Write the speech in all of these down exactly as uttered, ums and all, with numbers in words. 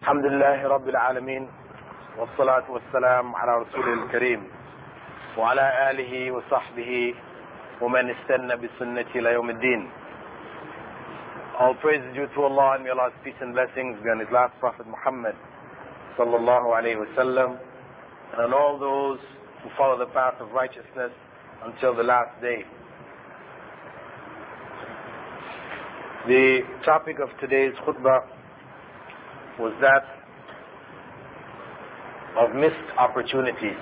الحمد لله رب العالمين والصلاة والسلام على رسوله الكريم وعلى آله وصحبه ومن استنى بسنته إلى يوم الدين. All praise is due to Allah, and may Allah's peace and blessings be on His last Prophet Muhammad sallallahu alayhi wa sallam, and on all those who follow the path of righteousness until the last day. The topic of today's khutbah was that of missed opportunities.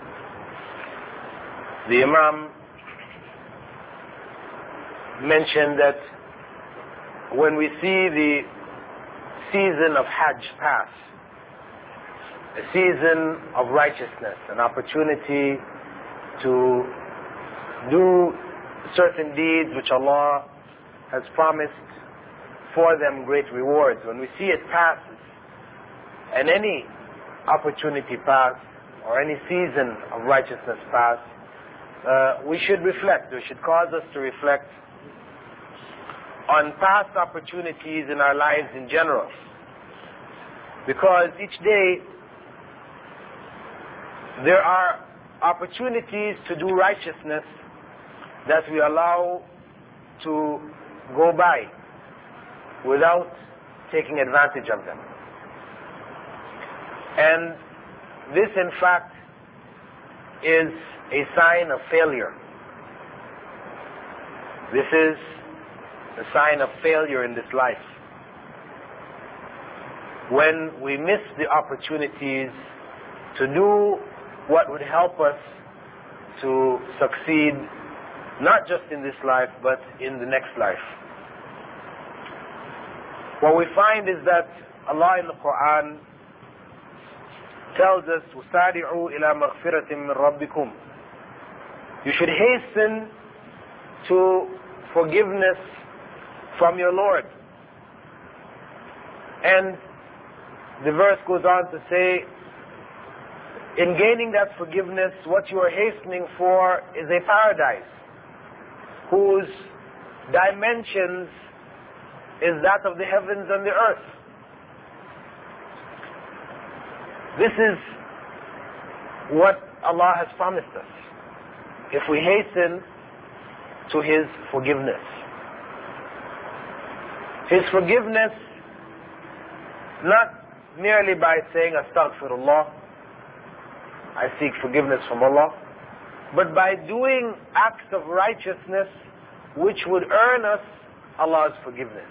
The Imam mentioned that when we see the season of Hajj pass, a season of righteousness, an opportunity to do certain deeds which Allah has promised for them great rewards, when we see it passes, and any opportunity pass, or any season of righteousness pass, uh, we should reflect, it should cause us to reflect on past opportunities in our lives in general. Because each day there are opportunities to do righteousness that we allow to go by without taking advantage of them. And this, in fact, is a sign of failure. This is a sign of failure in this life. When we miss the opportunities to do what would help us to succeed, not just in this life, but in the next life. What we find is that Allah in the Quran tells us, وَسَارِعُوا إِلَى مَغْفِرَةٍ مِّن رَبِّكُمْ. You should hasten to forgiveness from your Lord. And the verse goes on to say, in gaining that forgiveness, what you are hastening for is a paradise whose dimensions is that of the heavens and the earth. This is what Allah has promised us if we hasten to His forgiveness. His forgiveness, not merely by saying Astaghfirullah, I seek forgiveness from Allah, but by doing acts of righteousness which would earn us Allah's forgiveness.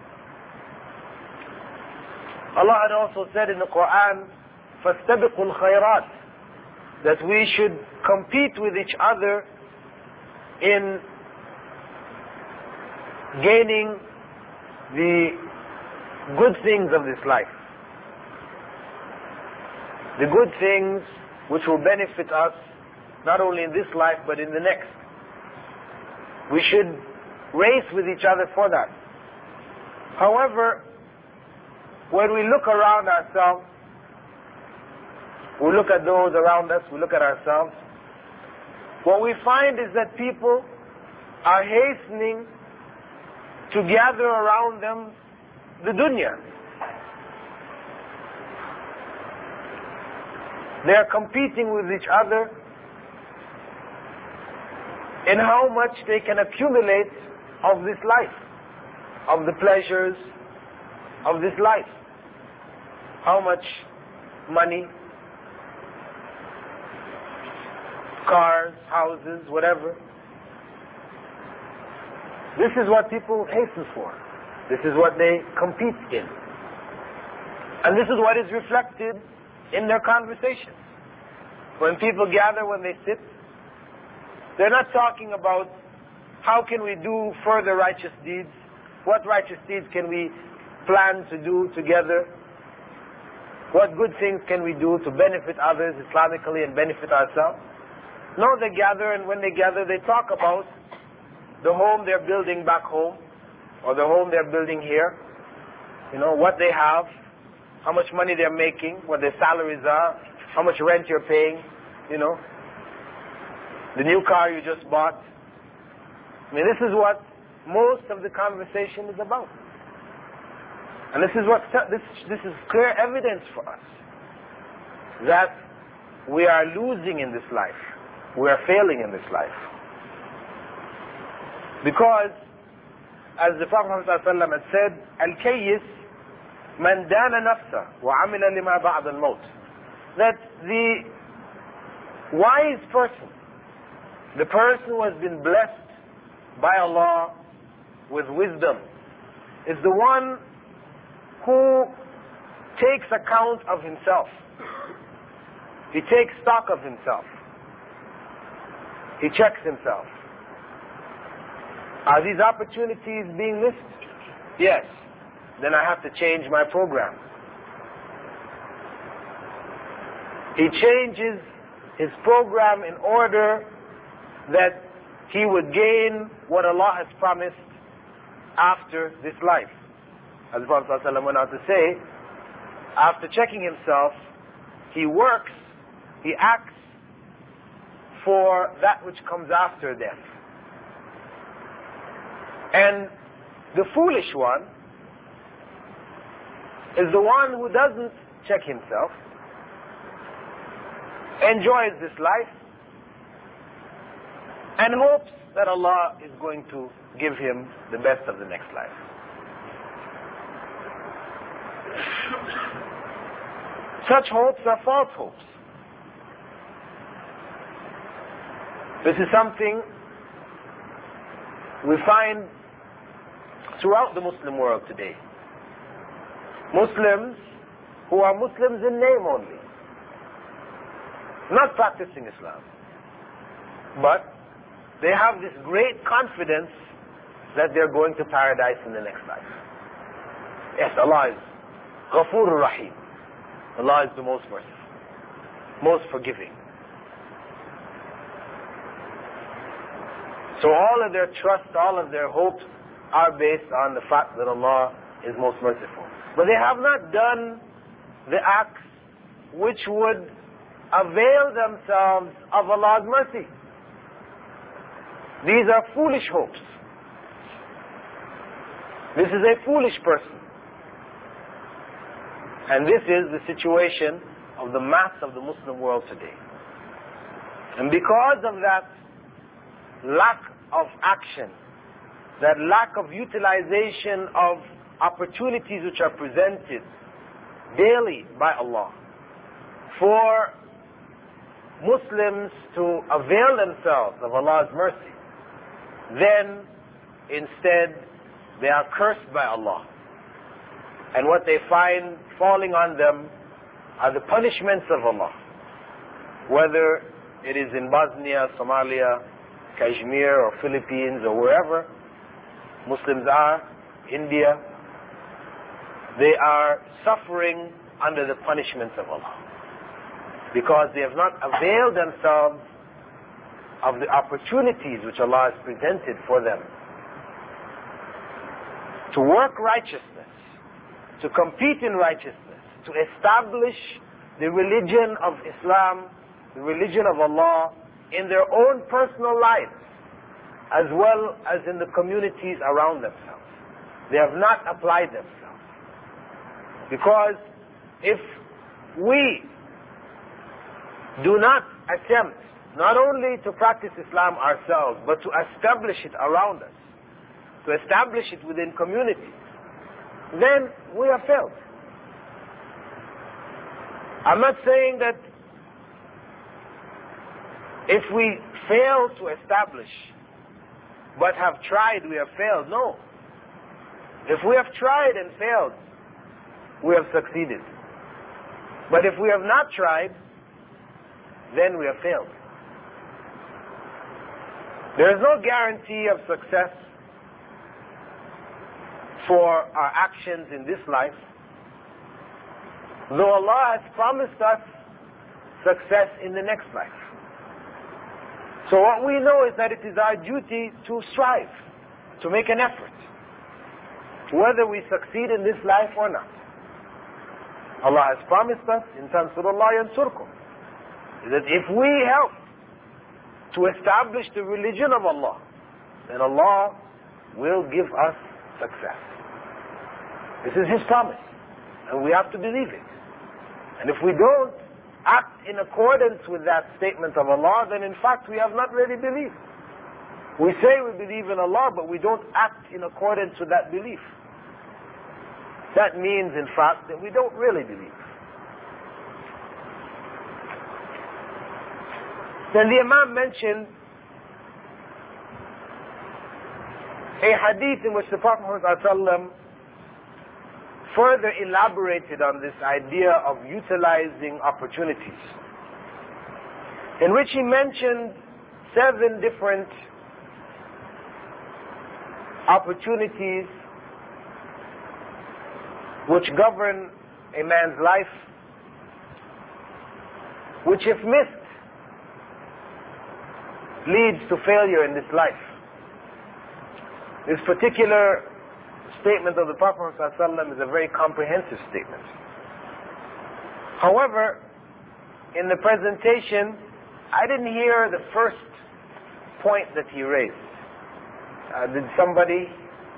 Allah had also said in the Quran, فَاسْتَبِقُوا الْخَيْرَاتِ, that we should compete with each other in gaining the good things of this life. The good things which will benefit us not only in this life but in the next. We should race with each other for that. However, when we look around ourselves, we look at those around us, we look at ourselves, what we find is that people are hastening to gather around them the dunya. They are competing with each other in how much they can accumulate of this life, of the pleasures of this life. How much money, cars, houses, whatever. This is what people hasten for. This is what they compete in. And this is what is reflected in their conversations. When people gather, when they sit, they're not talking about how can we do further righteous deeds, what righteous deeds can we plan to do together, what good things can we do to benefit others Islamically and benefit ourselves. No, they gather, and when they gather they talk about the home they're building back home, or the home they're building here, you know, what they have, how much money they're making, what their salaries are, how much rent you're paying, you know, the new car you just bought. I mean, this is what most of the conversation is about. And this is what this this is clear evidence for us that we are losing in this life. We are failing in this life. Because, as the Prophet ﷺ had said, Al-Kayyis man dana nafsa wa amila lima ba'd al-maut. That the wise person, the person who has been blessed by Allah with wisdom, is the one who takes account of himself. He takes stock of himself. He checks himself. Are these opportunities being missed? Yes. Then I have to change my program. He changes his program in order that he would gain what Allah has promised after this life. As the Prophet ﷺ went on to say, after checking himself, he works, he acts for that which comes after death. And the foolish one is the one who doesn't check himself, enjoys this life, and hopes that Allah is going to give him the best of the next life. Such hopes are false hopes. This is something we find throughout the Muslim world today. Muslims who are Muslims in name only, not practicing Islam, but they have this great confidence that they're going to paradise in the next life. Yes, Allah is Ghafur Rahim. Allah is the most merciful, most forgiving. So all of their trust, all of their hopes are based on the fact that Allah is most merciful. But they have not done the acts which would avail themselves of Allah's mercy. These are foolish hopes. This is a foolish person. And this is the situation of the mass of the Muslim world today. And because of that lack of action, that lack of utilization of opportunities which are presented daily by Allah for Muslims to avail themselves of Allah's mercy, then instead they are cursed by Allah. And what they find falling on them are the punishments of Allah. Whether it is in Bosnia, Somalia, Kashmir or Philippines or wherever Muslims are, India, they are suffering under the punishments of Allah. Because they have not availed themselves of the opportunities which Allah has presented for them to work righteousness, to compete in righteousness, to establish the religion of Islam, the religion of Allah in their own personal lives, as well as in the communities around themselves. They have not applied themselves. Because if we do not attempt not only to practice Islam ourselves, but to establish it around us, to establish it within communities, then we have failed. I'm not saying that if we fail to establish but have tried, we have failed. No. If we have tried and failed, we have succeeded. But if we have not tried, then we have failed. There is no guarantee of success for our actions in this life, though Allah has promised us success in the next life. So what we know is that it is our duty to strive, to make an effort, whether we succeed in this life or not. Allah has promised us, in Tansurullah Yansurkum, that if we help to establish the religion of Allah, then Allah will give us success. This is His promise, and we have to believe it. And if we don't act in accordance with that statement of Allah, then in fact we have not really believed. We say we believe in Allah, but we don't act in accordance with that belief. That means, in fact, that we don't really believe. Then the Imam mentioned a hadith in which the Prophet Muhammad further elaborated on this idea of utilizing opportunities, in which he mentioned seven different opportunities which govern a man's life, which if missed leads to failure in this life. This particular statement of the Prophet ﷺ is a very comprehensive statement. However, in the presentation, I didn't hear the first point that he raised. Uh, did somebody?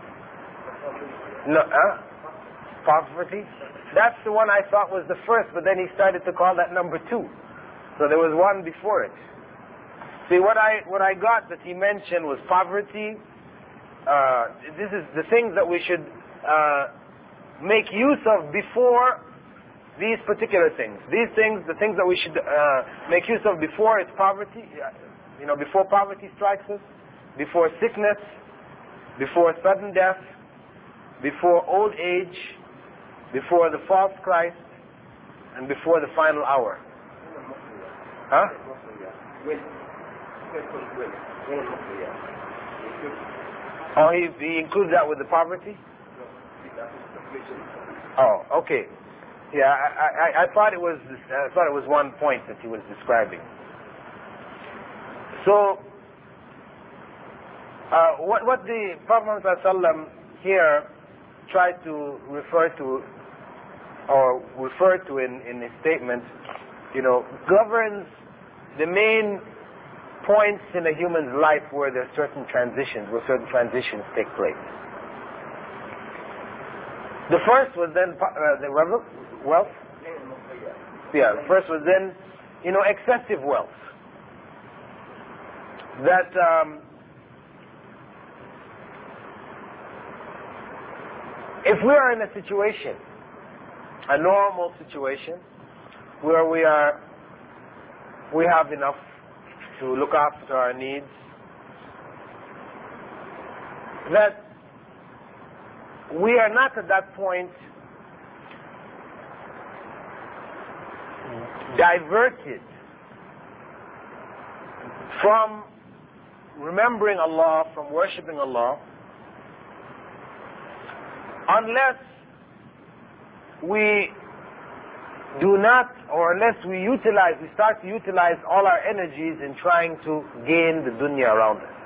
No, huh? Poverty? That's the one I thought was the first, but then he started to call that number two. So there was one before it. See, what I what I got that he mentioned was poverty. Uh, this is the things that we should uh, make use of before these particular things. These things, the things that we should uh, make use of before it's poverty, you know, before poverty strikes us, before sickness, before sudden death, before old age, before the false Christ, and before the final hour. Huh? Oh, he, he includes that with the poverty? Oh, okay. Yeah, I, I, I thought it was I thought it was one point that he was describing. So, uh, what what the Prophet ﷺ here tried to refer to, or refer to in, in his statement, you know, governs the main points in a human's life where there are certain transitions, where certain transitions take place. The first was then uh, the wealth. Yeah, the first was then, you know, excessive wealth. That um, if we are in a situation, a normal situation, where we are, we have enough to look after our needs, that we are not at that point diverted from remembering Allah, from worshipping Allah, unless we do not, or unless we utilize, we start to utilize all our energies in trying to gain the dunya around us.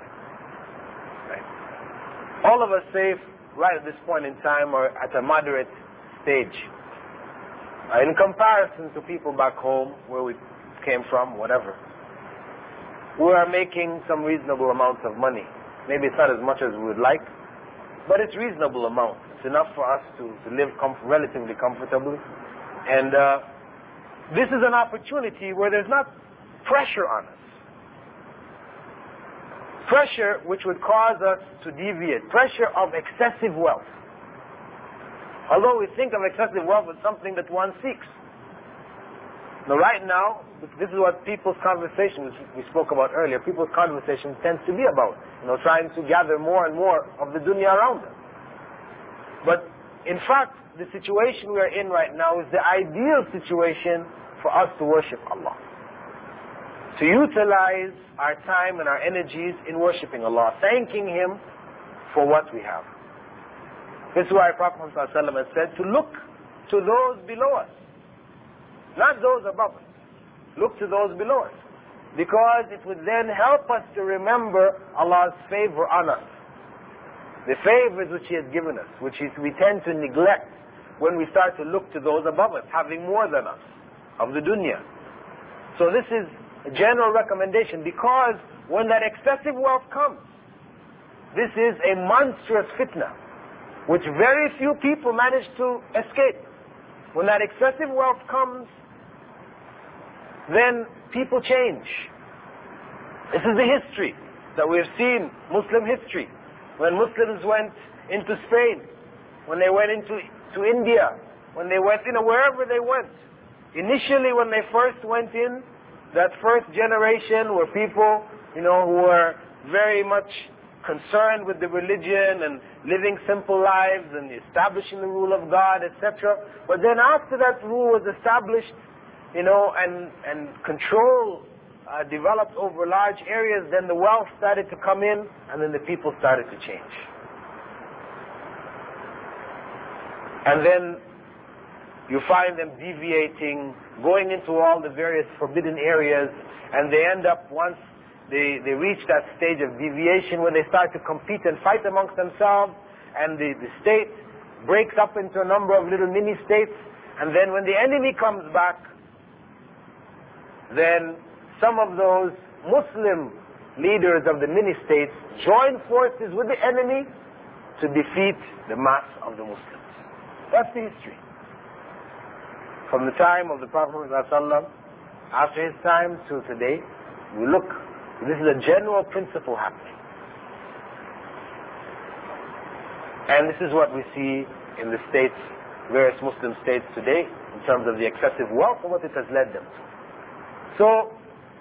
Right? All of us say, right at this point in time, are at a moderate stage. Uh, in comparison to people back home, where we came from, whatever, we are making some reasonable amounts of money. Maybe it's not as much as we would like, but it's reasonable amount. It's enough for us to, to live comf- relatively comfortably. And uh, this is an opportunity where there's not pressure on us. Pressure which would cause us to deviate. Pressure of excessive wealth. Although we think of excessive wealth as something that one seeks. Now right now, this is what people's conversation, which we spoke about earlier, people's conversation tends to be about. You know, trying to gather more and more of the dunya around them. But in fact, the situation we are in right now is the ideal situation for us to worship Allah. To utilize our time and our energies in worshiping Allah, thanking Him for what we have. This is why Prophet ﷺ has said to look to those below us, not those above us. Look to those below us, because it would then help us to remember Allah's favor on us, the favors which He has given us, which is, we tend to neglect when we start to look to those above us, having more than us, of the dunya. So this is a general recommendation, because when that excessive wealth comes, this is a monstrous fitna. which very few people manage to escape. When that excessive wealth comes, then people change. This is the history that we have seen, Muslim history. When Muslims went into Spain, when they went into to India, when they went, you know, wherever they went. Initially, when they first went in, that first generation were people, you know, who were very much concerned with the religion and living simple lives and establishing the rule of God, et cetera. But then after that rule was established, you know, and, and control uh, developed over large areas, then the wealth started to come in, and then the people started to change. And then you find them deviating, going into all the various forbidden areas, and they end up, once they, they reach that stage of deviation where they start to compete and fight amongst themselves, and the, the state breaks up into a number of little mini-states, and then when the enemy comes back, then some of those Muslim leaders of the mini-states join forces with the enemy to defeat the mass of the Muslims. That's the history. From the time of the Prophet ﷺ, after his time to today, we look, this is a general principle happening. And this is what we see in the states, various Muslim states today, in terms of the excessive wealth and what it has led them to. So,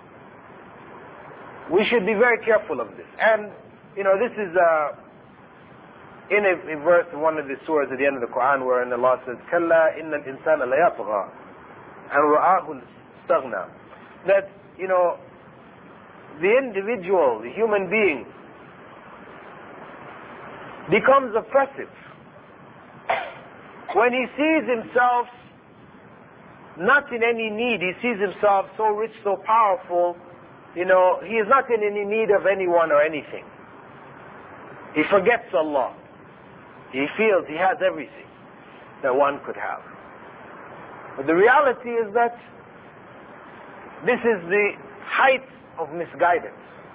we should be very careful of this. And, you know, this is uh, in a, a verse in one of the surahs at the end of the Quran, wherein Allah says, كَلَّا إِنَّ الْإِنسَانَ لَيَطْغَى أَنْ رَآهُ اسْتَغْنَى. That, you know, the individual, the human being, becomes oppressive when he sees himself not in any need. He sees himself so rich, so powerful, you know, he is not in any need of anyone or anything. He forgets Allah. He feels he has everything that one could have. But the reality is that this is the height of misguidance.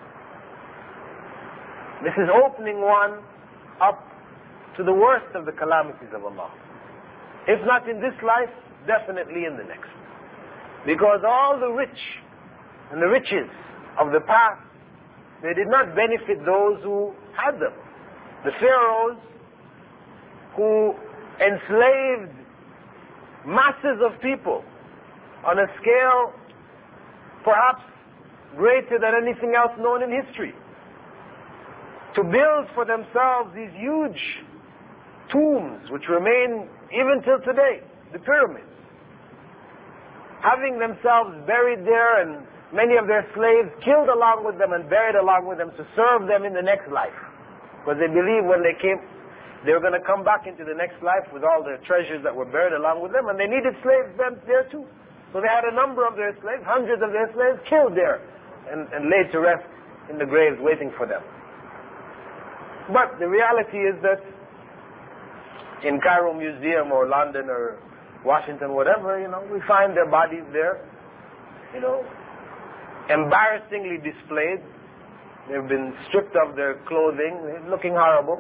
This is opening one up to the worst of the calamities of Allah. If not in this life, definitely in the next. Because all the rich and the riches of the past, they did not benefit those who had them. The pharaohs who enslaved masses of people on a scale perhaps greater than anything else known in history, to build for themselves these huge tombs which remain even till today, the pyramids, having themselves buried there and many of their slaves killed along with them and buried along with them to serve them in the next life. Because they believed when they came, they were going to come back into the next life with all their treasures that were buried along with them, and they needed slaves then there too. So they had a number of their slaves, hundreds of their slaves killed there and, and laid to rest in the graves waiting for them. But the reality is that in Cairo Museum or London or Washington, whatever, you know, we find their bodies there, you know, embarrassingly displayed. They've been stripped of their clothing, looking horrible.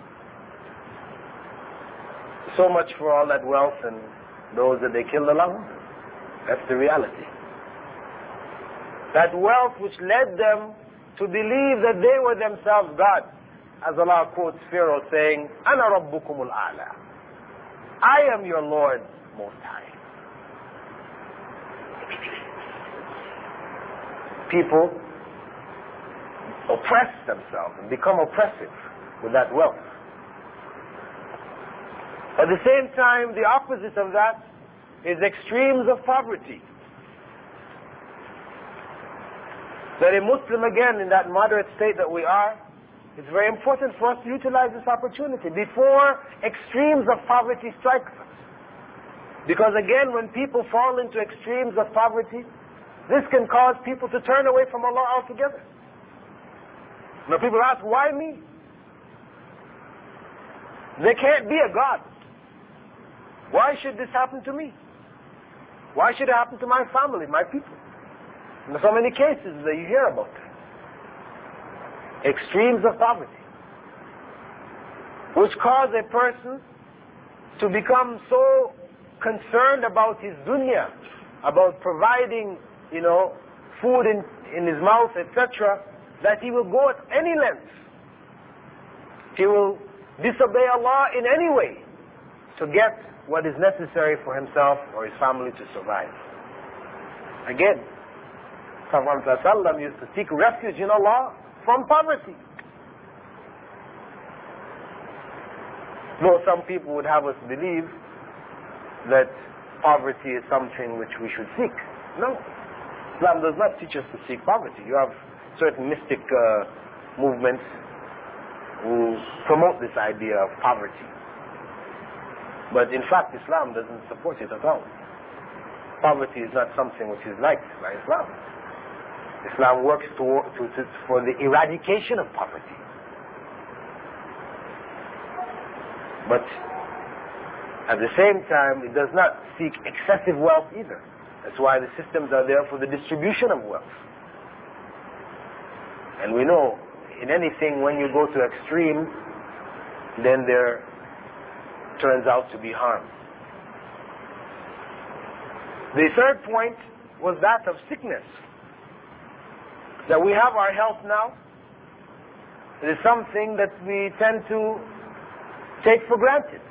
So much for all that wealth and those that they killed along with them. That's the reality. That wealth which led them to believe that they were themselves God. As Allah quotes Pharaoh saying, أَنَا رَبُّكُمُ الْأَعْلَى. I am your Lord Most High. People oppress themselves and become oppressive with that wealth. At the same time, the opposite of that is extremes of poverty. That a Muslim, again, in that moderate state that we are, it's very important for us to utilize this opportunity before extremes of poverty strike us. Because again, when people fall into extremes of poverty, this can cause people to turn away from Allah altogether. Now people ask, why me? There can't be a God. Why should this happen to me? Why should it happen to my family, my people? And there's so many cases that you hear about. Extremes of poverty. which cause a person to become so concerned about his dunya, about providing, you know, food in, in his mouth, et cetera, that he will go at any length. He will disobey Allah in any way to get what is necessary for himself or his family to survive. Again, Prophet ﷺ used to seek refuge in Allah from poverty. Though some people would have us believe that poverty is something which we should seek. No. Islam does not teach us to seek poverty. You have certain mystic uh, movements who promote this idea of poverty. But in fact, Islam doesn't support it at all. Poverty is not something which is liked by Islam. Islam works to, to, to, for the eradication of poverty. But at the same time, it does not seek excessive wealth either. That's why the systems are there for the distribution of wealth. And we know, in anything, when you go to extreme, then there turns out to be harm. The third point was that of sickness. That we have our health now. It is something that we tend to take for granted.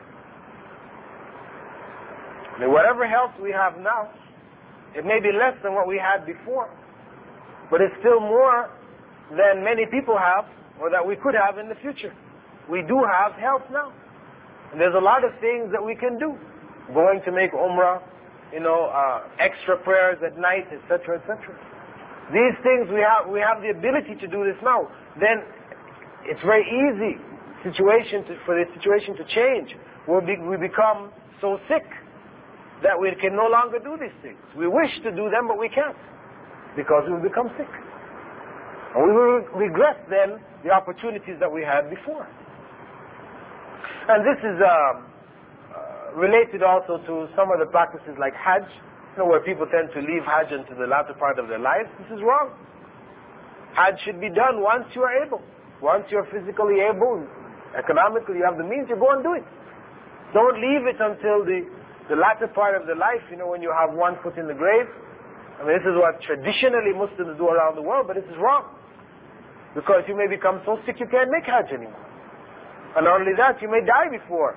I mean, whatever health we have now, it may be less than what we had before, but it's still more than many people have, or that we could have in the future. We do have health now. And there's a lot of things that we can do. Going to make umrah, you know, uh, extra prayers at night, et cetera, et cetera. These things we have, we have the ability to do this now. Then it's very easy situation to, for the situation to change. We'll be, we become so sick that we can no longer do these things. We wish to do them, but we can't because we will become sick. And we will regret then the opportunities that we had before. And this is uh, uh, related also to some of the practices like Hajj, you know, where people tend to leave Hajj into the latter part of their lives. This is wrong. Hajj should be done once you are able. Once you're physically able, economically you have the means, you go and do it. Don't leave it until the, the latter part of the life, you know, when you have one foot in the grave. I mean, this is what traditionally Muslims do around the world, but this is wrong. Because you may become so sick you can't make Hajj anymore. And not only that, you may die before.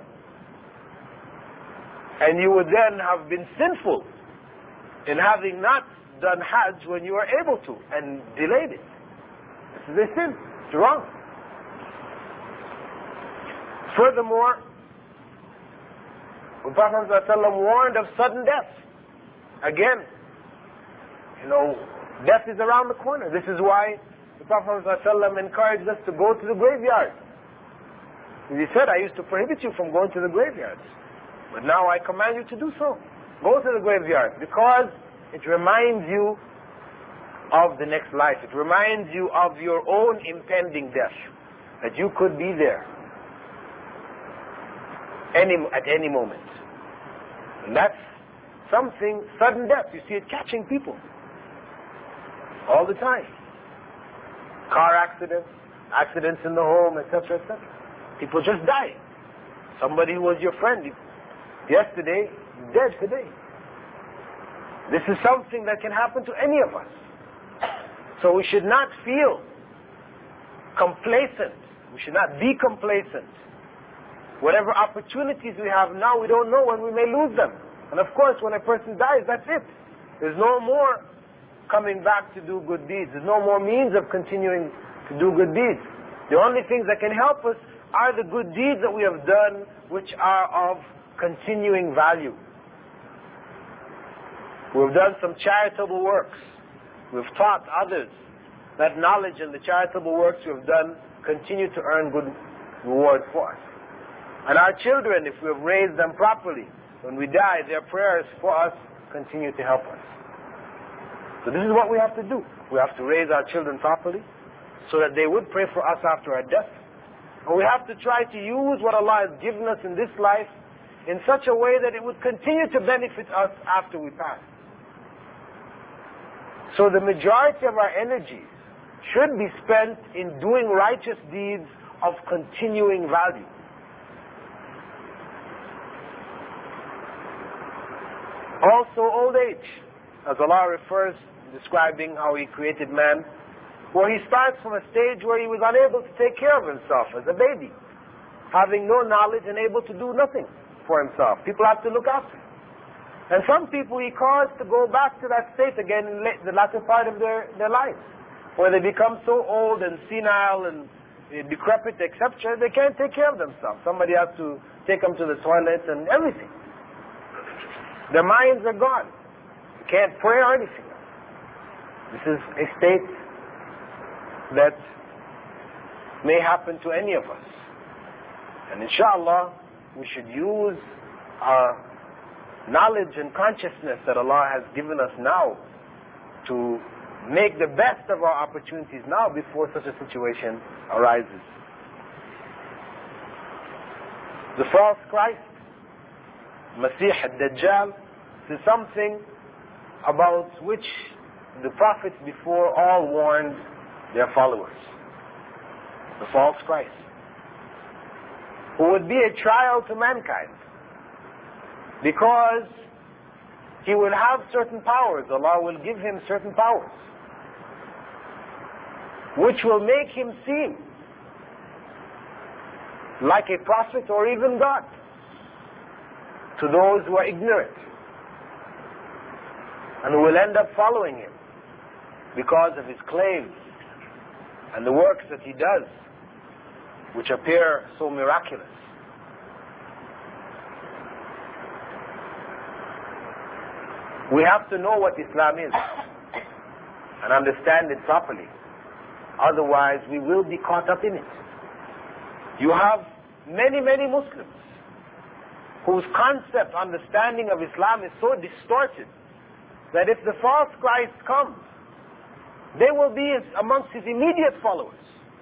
And you would then have been sinful in having not done Hajj when you were able to and delayed it. This is a sin. It's wrong. Furthermore, the Prophet ﷺ warned of sudden death. Again, you know, death is around the corner. This is why the Prophet ﷺ encouraged us to go to the graveyard. He said, I used to prohibit you from going to the graveyards, but now I command you to do so. Go to the graveyard because it reminds you of the next life. It reminds you of your own impending death, that you could be there any, at any moment. And that's something, sudden death. You see it catching people all the time. Car accidents, accidents in the home, et cetera, et cetera. People just die. Somebody who was your friend yesterday, dead today. This is something that can happen to any of us. So we should not feel complacent. We should not be complacent. Whatever opportunities we have now, we don't know when we may lose them. And of course, when a person dies, that's it. There's no more coming back to do good deeds. There's no more means of continuing to do good deeds. The only things that can help us are the good deeds that we have done, which are of continuing value. We've done some charitable works. We've taught others. That knowledge and the charitable works we've done continue to earn good reward for us. And our children, if we've raised them properly, when we die, their prayers for us continue to help us. So this is what we have to do. We have to raise our children properly so that they would pray for us after our death. And we have to try to use what Allah has given us in this life in such a way that it would continue to benefit us after we pass. So the majority of our energies should be spent in doing righteous deeds of continuing value. Also old age, as Allah refers, describing how He created man, where he starts from a stage where he was unable to take care of himself as a baby, having no knowledge and able to do nothing for himself. People have to look after him. And some people He caused to go back to that state again in the latter part of their, their lives, where they become so old and senile and decrepit, et cetera, they can't take care of themselves. Somebody has to take them to the toilet and everything. Their minds are gone. They can't pray or anything. This is a state that may happen to any of us. And inshallah, we should use our knowledge and consciousness that Allah has given us now to make the best of our opportunities now before such a situation arises. The false Christ, Masih al-Dajjal, is something about which the prophets before all warned their followers. The false Christ, who would be a trial to mankind, because he will have certain powers. Allah will give him certain powers, which will make him seem like a prophet or even God to those who are ignorant, and who will end up following him because of his claims and the works that he does, which appear so miraculous. We have to know what Islam is and understand it properly. Otherwise, we will be caught up in it. You have many, many Muslims whose concept, understanding of Islam is so distorted that if the false Christ comes, they will be amongst his immediate followers.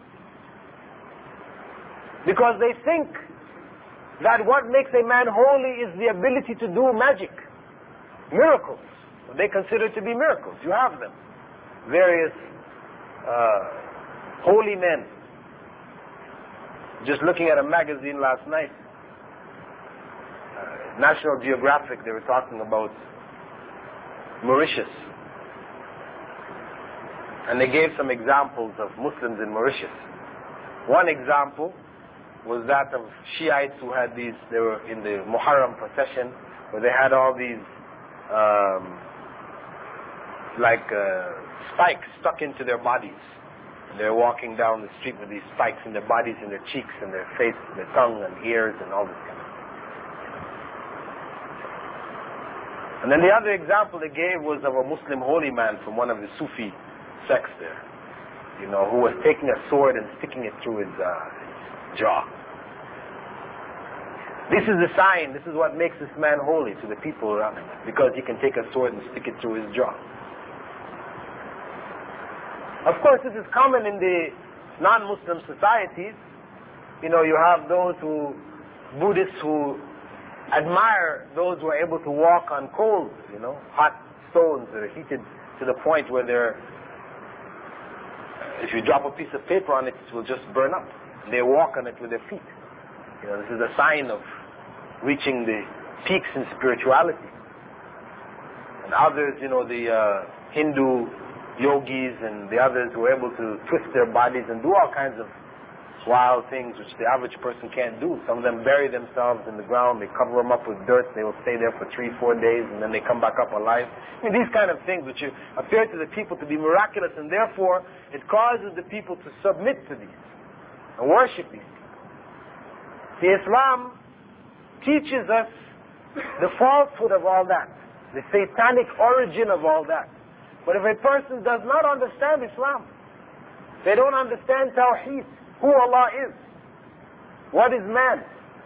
Because they think that what makes a man holy is the ability to do magic, miracles. They consider to be miracles. You have them. Various uh, holy men. Just looking at a magazine last night, uh, National Geographic, they were talking about Mauritius. And they gave some examples of Muslims in Mauritius. One example was that of Shiites who had these, they were in the Muharram procession, where they had all these um, like uh, spikes stuck into their bodies. And they're walking down the street with these spikes in their bodies, in their cheeks, and their face, and their tongue, and ears, and all this kind of stuff. And then the other example they gave was of a Muslim holy man from one of the Sufi sects there, you know, who was taking a sword and sticking it through his, uh, his jaw. This is the sign, this is what makes this man holy to the people around him, because he can take a sword and stick it through his jaw. Of course, this is common in the non-Muslim societies. You know, you have those who, Buddhists who admire those who are able to walk on coals, you know, hot stones that are heated to the point where they're, if you drop a piece of paper on it, it will just burn up. They walk on it with their feet. You know, this is a sign of reaching the peaks in spirituality. And others, you know, the uh, Hindu yogis and the others who are able to twist their bodies and do all kinds of wild things which the average person can't do. Some of them bury themselves in the ground, they cover them up with dirt, they will stay there for three, four days, and then they come back up alive. I mean, these kind of things which appear to the people to be miraculous, and therefore it causes the people to submit to these and worship these people. The Islam teaches us the falsehood of all that, the satanic origin of all that. But if a person does not understand Islam, they don't understand Tawheed, who Allah is, what is man,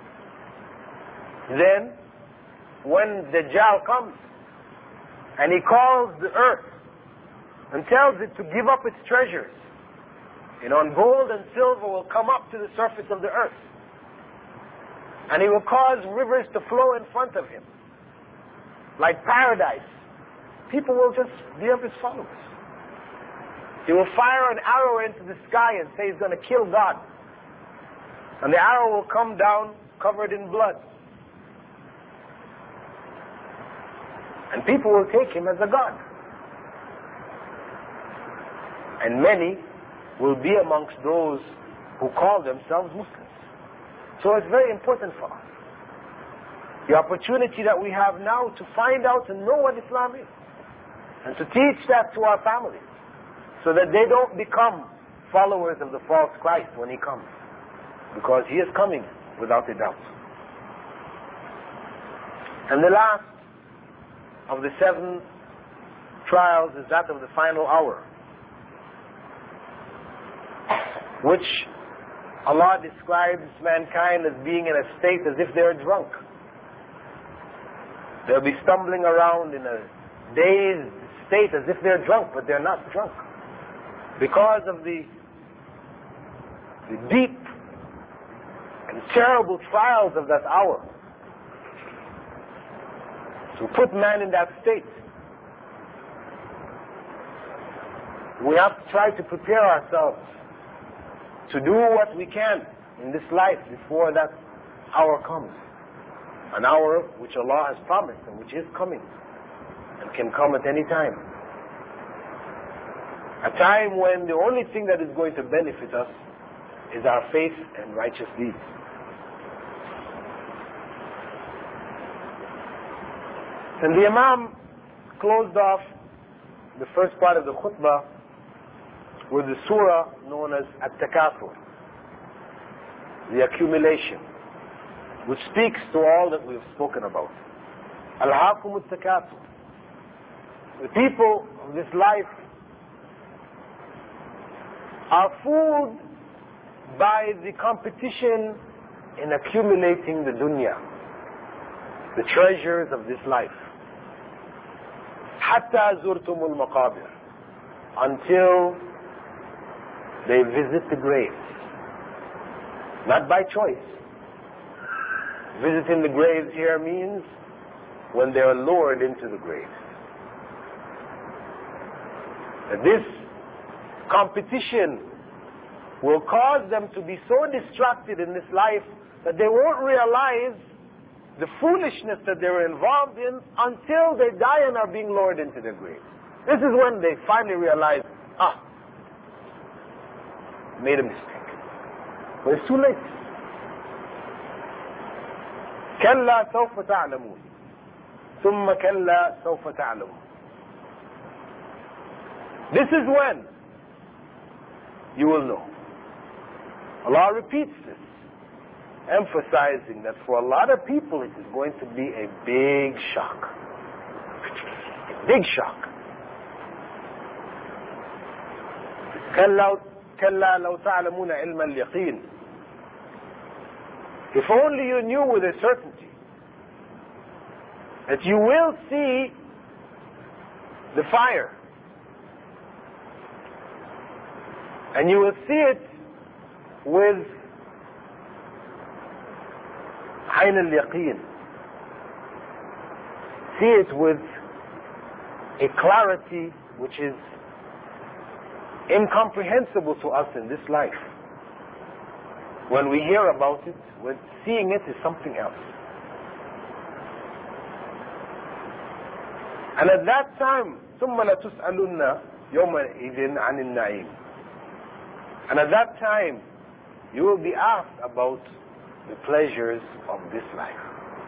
then when Dajjal comes and he calls the earth and tells it to give up its treasures, you know, and gold and silver will come up to the surface of the earth, and he will cause rivers to flow in front of him like paradise, people will just be of his followers. He will fire an arrow into the sky and say he's going to kill God. And the arrow will come down covered in blood. And people will take him as a god. And many will be amongst those who call themselves Muslims. So it's very important for us, the opportunity that we have now to find out and know what Islam is, and to teach that to our families, so that they don't become followers of the false Christ when he comes, because he is coming without a doubt. And the last of the seven trials is that of the final hour, which Allah describes mankind as being in a state as if they're drunk. They'll be stumbling around in a dazed state as if they're drunk, but they're not drunk, because of the, the deep and terrible trials of that hour. To put man in that state, we have to try to prepare ourselves to do what we can in this life before that hour comes. An hour which Allah has promised and which is coming and can come at any time. A time when the only thing that is going to benefit us is our faith and righteous deeds. And the Imam closed off the first part of the khutbah with the surah known as At-Takathur, the accumulation, which speaks to all that we have spoken about. Alhaakum At-Takathur. The people of this life are fooled by the competition in accumulating the dunya, the treasures of this life. Hatta zurtumul maqabir, until they visit the graves. Not by choice. Visiting the graves here means when they are lured into the graves. That this competition will cause them to be so distracted in this life that they won't realize the foolishness that they were involved in until they die and are being lured into their graves. This is when they finally realize, ah, made a mistake. But it's too late. كلا سوف تعلمون ثم كلا سوف تعلمون. This is when you will know. Allah repeats this, emphasizing that for a lot of people it is going to be a big shock. A big shock. كلا كلا لو تعلمون علم اليقين. If only you knew with a certainty that you will see the fire, and you will see it with عين اليقين, see it with a clarity which is incomprehensible to us in this life. When we hear about it, when seeing it is something else. And at that time, ثُمَّ لَتُسْأَلُنَّ يَوْمَئِذٍ عَنِ النَّعِيمِ. And at that time, you will be asked about the pleasures of this life.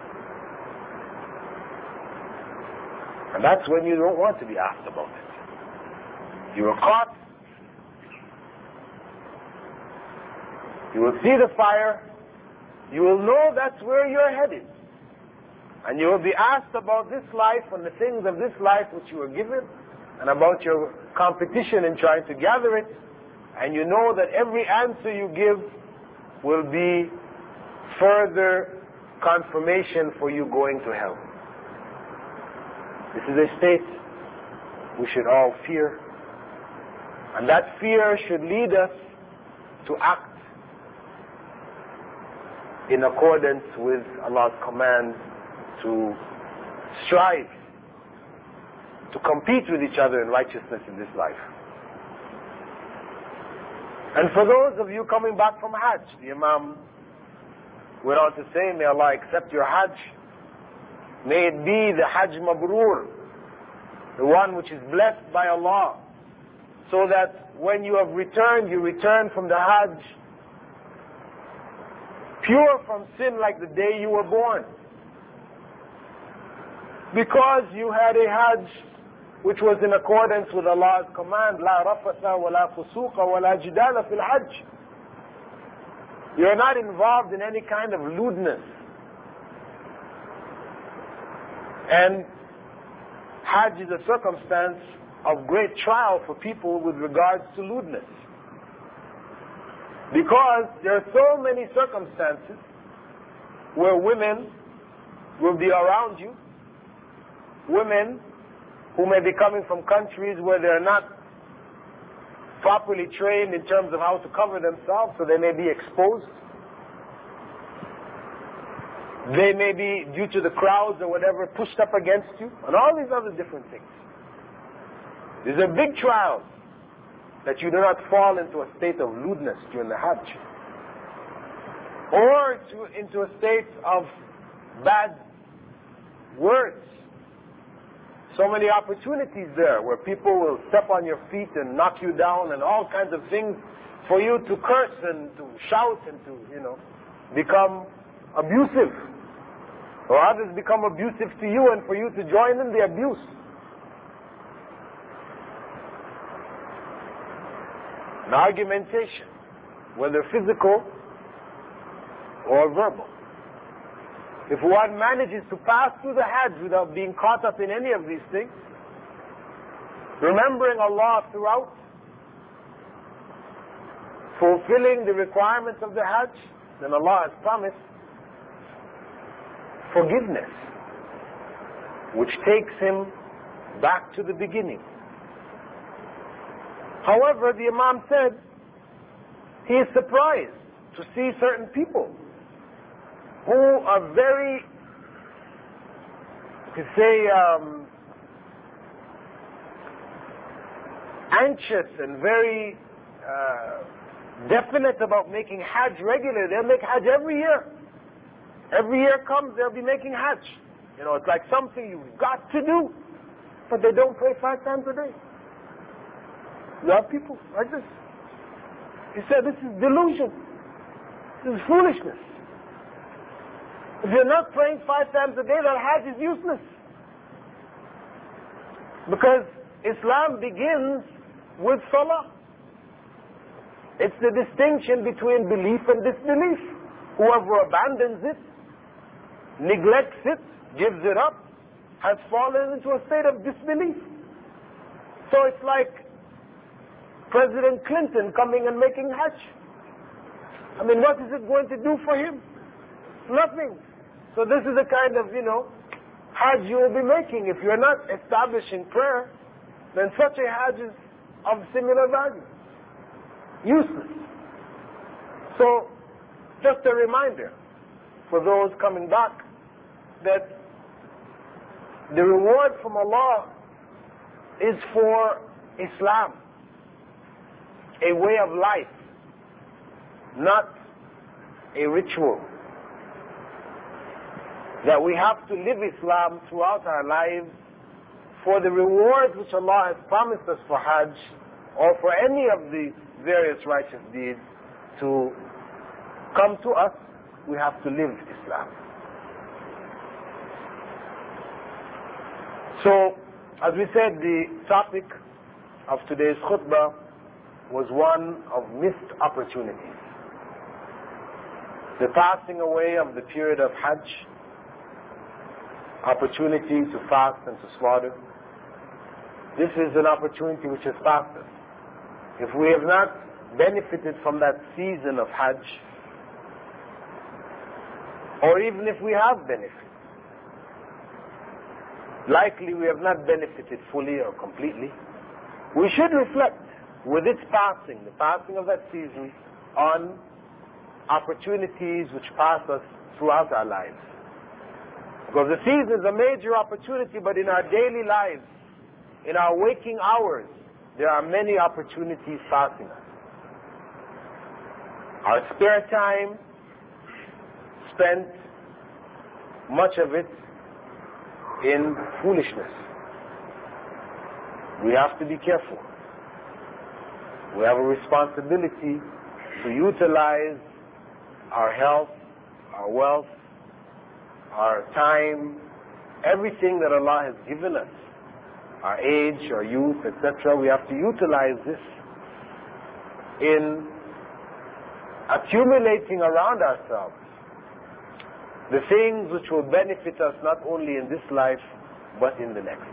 And that's when you don't want to be asked about it. You are caught. You will see the fire. You will know that's where you're headed. And you will be asked about this life and the things of this life which you were given, and about your competition in trying to gather it. And you know that every answer you give will be further confirmation for you going to hell. This is a state we should all fear. And that fear should lead us to act in accordance with Allah's command to strive, to compete with each other in righteousness in this life. And for those of you coming back from Hajj, the Imam went on to say, may Allah accept your Hajj. May it be the Hajj Mabrur, the one which is blessed by Allah, so that when you have returned, you return from the Hajj pure from sin like the day you were born. Because you had a Hajj which was in accordance with Allah's command, لا رفث ولا فسوق ولا جدال في الحج. You're not involved in any kind of lewdness. And Hajj is a circumstance of great trial for people with regards to lewdness. Because there are so many circumstances where women will be around you, women who may be coming from countries where they're not properly trained in terms of how to cover themselves, so they may be exposed. They may be, due to the crowds or whatever, pushed up against you, and all these other different things. These are big trials, that you do not fall into a state of lewdness during the Hajj, or to, into a state of bad words. So many opportunities there where people will step on your feet and knock you down and all kinds of things for you to curse and to shout and to, you know, become abusive. Or others become abusive to you and for you to join in the abuse. An argumentation, whether physical or verbal. If one manages to pass through the Hajj without being caught up in any of these things, remembering Allah throughout, fulfilling the requirements of the Hajj, then Allah has promised forgiveness, which takes him back to the beginning. However, the Imam said he is surprised to see certain people who are very, to say, um, anxious and very uh, definite about making Hajj regular. They'll make Hajj every year. Every year comes, they'll be making Hajj. You know, it's like something you've got to do, but they don't pray five times a day. There are people like this. He said this is delusion. This is foolishness. If you're not praying five times a day, that Hajj is useless. Because Islam begins with Salah. It's the distinction between belief and disbelief. Whoever abandons it, neglects it, gives it up, has fallen into a state of disbelief. So it's like President Clinton coming and making Hajj. I mean, what is it going to do for him? Nothing. So this is the kind of, you know, Hajj you will be making. If you're not establishing prayer, then such a Hajj is of similar value. Useless. So, just a reminder for those coming back that the reward from Allah is for Islam, a way of life, not a ritual. That we have to live Islam throughout our lives for the reward which Allah has promised us for Hajj or for any of the various righteous deeds to come to us. We have to live Islam. So, as we said, the topic of today's khutbah was one of missed opportunities. The passing away of the period of Hajj, opportunity to fast and to slaughter. This is an opportunity which has passed us. If we have not benefited from that season of Hajj, or even if we have benefited, likely we have not benefited fully or completely, we should reflect with its passing, the passing of that season, on opportunities which pass us throughout our lives. Because the season is a major opportunity, but in our daily lives, in our waking hours, there are many opportunities passing us. Our spare time, spent much of it in foolishness. we have to be careful. We have a responsibility to utilize our health, our wealth, our time, everything that Allah has given us, our age, our youth, et cetera. We have to utilize this in accumulating around ourselves the things which will benefit us not only in this life but in the next.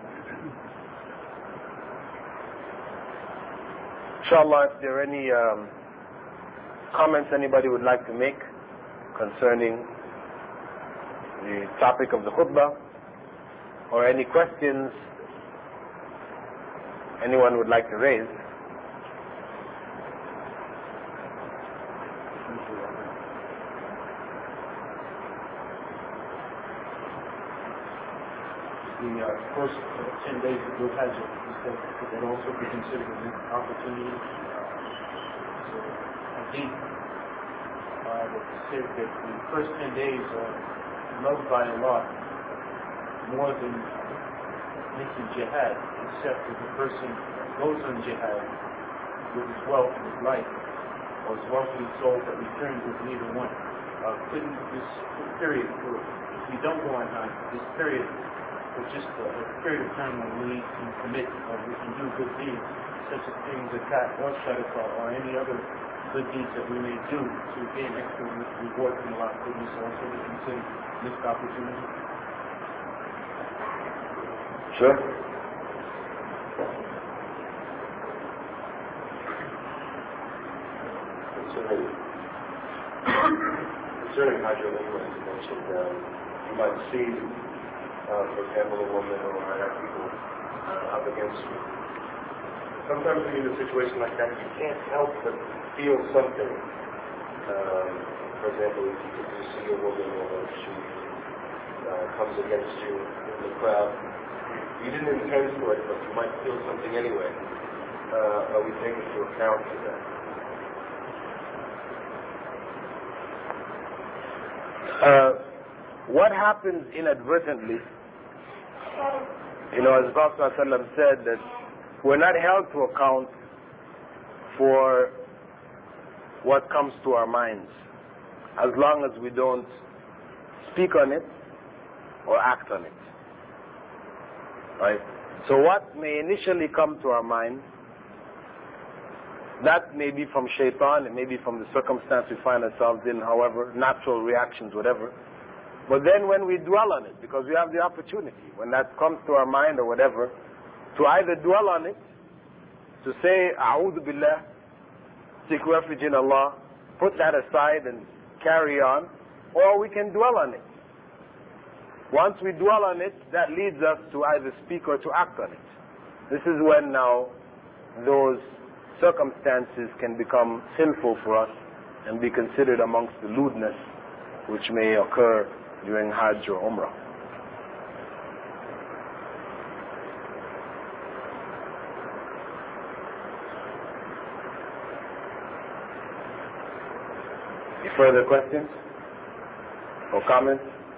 Inshallah, if there are any um, comments anybody would like to make concerning the topic of the khutbah, or any questions anyone would like to raise. The uh, first uh, ten days of Dhul Hajj, could that also be considered an opportunity? So I think uh, that said that the first ten days are loved by Allah more than making jihad, except if the person goes on jihad with his wealth and his life, or his wealth and his soul, but returns with neither one. Uh, couldn't this period, for, if we don't go on hajj, this period, or just a, a period of time when we can commit, or we can do good deeds, such as things that cat or sadaqah, or any other good deeds that we may do to gain extra reward from Allah, could this also be considered missed opportunity? Sure. Concerning, concerning hydrolinguals, you mentioned um, you might see, uh, for example, a woman or other people uh, up against you. Sometimes when you're in a situation like that, you can't help but feel something. Um, for example, if you, if you see a woman or she uh, comes against you in the crowd, you didn't intend for it, but you might feel something anyway. Uh, are we taking into account for that? Uh, what happens inadvertently, you know, as Prophet ﷺ said, that we're not held to account for what comes to our minds, as long as we don't speak on it or act on it. Right? So what may initially come to our mind, that may be from shaitan, it may be from the circumstance we find ourselves in, however, natural reactions, whatever. But then when we dwell on it, because we have the opportunity, when that comes to our mind or whatever, to either dwell on it, to say, A'udhu Billah, seek refuge in Allah, put that aside and carry on, or we can dwell on it. Once we dwell on it, that leads us to either speak or to act on it. This is when now those circumstances can become sinful for us and be considered amongst the lewdness which may occur during Hajj or Umrah. Any further questions or comments?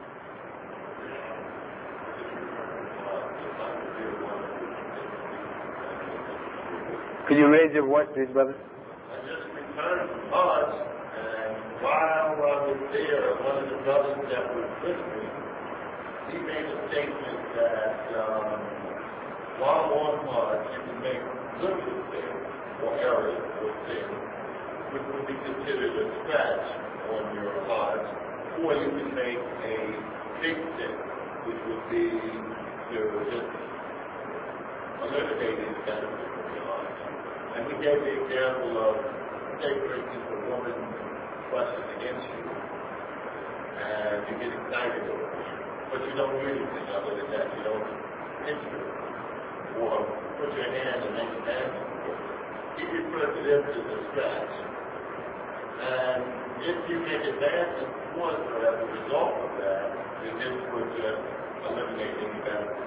Could you raise your voice, please, brother? I just returned from Hajj, and while I was there, one of the brothers that was with me, he made a statement that um, while on Hajj, you can make little things or errors or things, which would be considered a scratch on your Hajj, or you can make a big thing, which would be to just eliminate any benefit from your Hajj. And we gave the example of, say for instance, a woman questions against you, and you get excited over it, but you don't do anything other than that. You don't pinch her, or put your hand and make a dance. He referred to this as a scratch. And if you make advances towards her as a result of that, then this would just eliminate any benefit.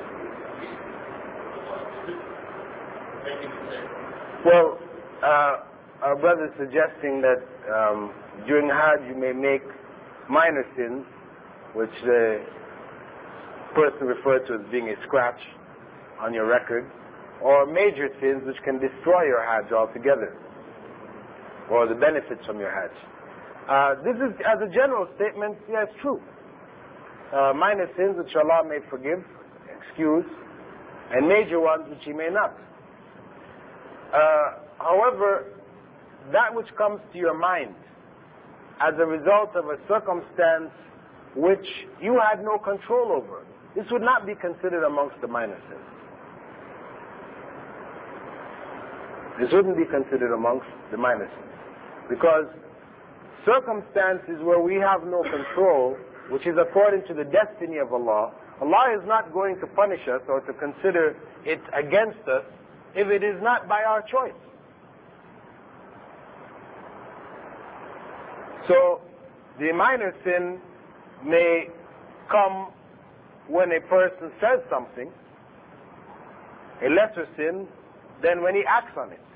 Make any sense? Well, uh, our brother is suggesting that um, during Hajj you may make minor sins, which the person referred to as being a scratch on your record, or major sins which can destroy your Hajj altogether, or the benefits from your Hajj. Uh, this is, as a general statement, yes, true. Uh, minor sins which Allah may forgive, excuse, and major ones which He may not. Uh, however, that which comes to your mind as a result of a circumstance which you had no control over, this would not be considered amongst the minor sins. This wouldn't be considered amongst the minor sins. Because circumstances where we have no control, which is according to the destiny of Allah, Allah is not going to punish us or to consider it against us if it is not by our choice. So, the minor sin may come when a person says something, a lesser sin, than when he acts on it.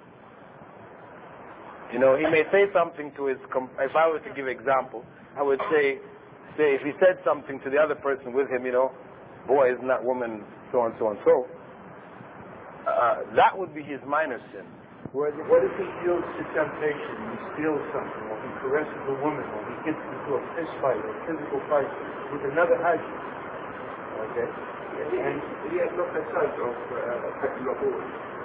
You know, he may say something to his, if I were to give example, I would say, say if he said something to the other person with him, you know, boy, isn't that woman so and so and so, uh, that would be his minor sin. What if he yields to temptation, he steals something, or he caresses a woman, or he gets into a fist fight, or a physical fight with another Hajj? Okay? And he has no concern of Hajj Mabur.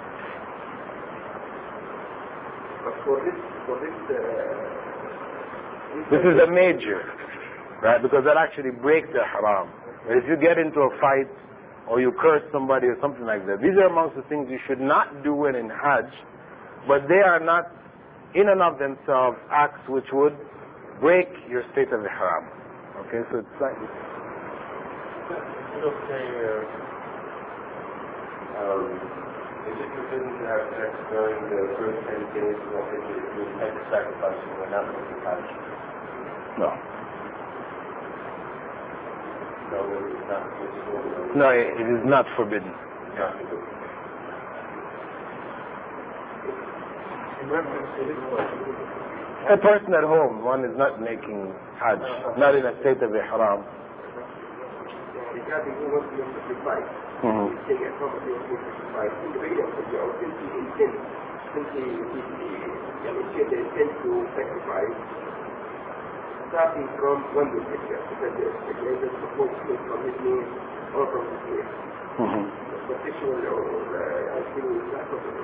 But for this, for this, uh, this is a major, right? Because that actually breaks the haram. But if you get into a fight, or you curse somebody or something like that, these are amongst the things you should not do when in Hajj, but they are not in and of themselves acts which would break your state of ihram. Okay, so it's like this. Okay, uh, um, is it forbidden to have sex during the first ten days of if you make a sacrifice and we're not making Hajj? No. No, it is not forbidden. No, it is not forbidden. Not forbidden. in reference to this question, A person at home, one is not making Hajj, not in a state of ihram. regarding who wants to sacrifice, Mm-hmm. saying a property of sacrifice, in the video of the job, since he intends, since he, he, he, yeah, he said they intend to sacrifice, starting from one good picture, because the speculator supposed to from his name or from his name. Mm-hmm. The sexual or uh, I think it's not possible.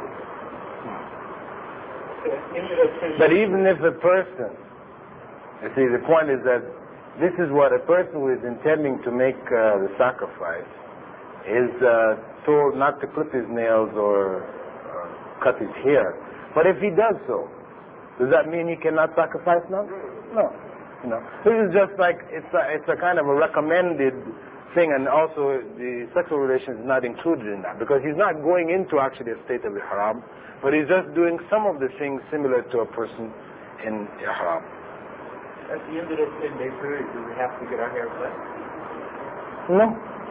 But even if a person, you see, the point is that this is what a person who is intending to make uh, the sacrifice is uh, told not to clip his nails or uh, cut his hair. But if he does so, does that mean he cannot sacrifice now? No. You know, this is just like it's a, it's a kind of a recommended thing, and also the sexual relation is not included in that because he's not going into actually a state of ihram, but he's just doing some of the things similar to a person in ihram. at the end of the ten-day period, do we have to get our hair cut? No.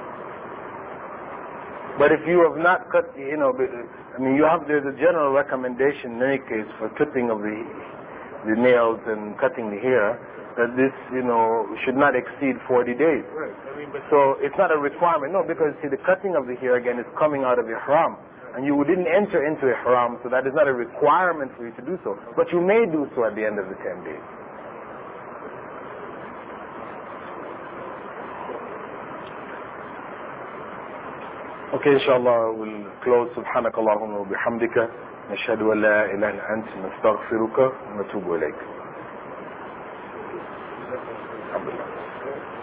But if you have not cut, you know, I mean, you have, there's a general recommendation in any case for clipping of the the nails and cutting the hair, that this, you know, should not exceed forty days. Right. I mean, but So it's not a requirement, no, because see, the cutting of the hair again is coming out of ihram, and you didn't enter into ihram, so that is not a requirement for you to do so. But you may do so at the end of the ten days. Okay, inshallah, we'll close. سبحانك اللهم وبحمدك نشهد أن لا إله إلا أنت نستغفرك ونتوب إليك. الحمد لله.